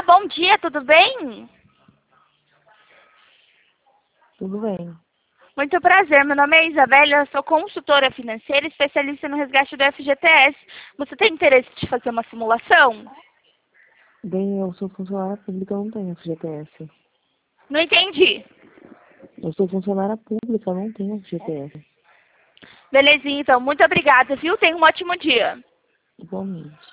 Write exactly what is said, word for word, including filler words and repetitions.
Olá, bom dia, tudo bem? Tudo bem. Muito prazer, meu nome é Isabela, eu sou consultora financeira especialista no resgate do F G T S. Você tem interesse de fazer uma simulação? Bem, eu sou funcionária pública, eu não tenho F G T S. Não entendi. Eu sou funcionária pública, eu não tenho F G T S. Belezinha, então, muito obrigada, viu? Tenha um ótimo dia. Igualmente.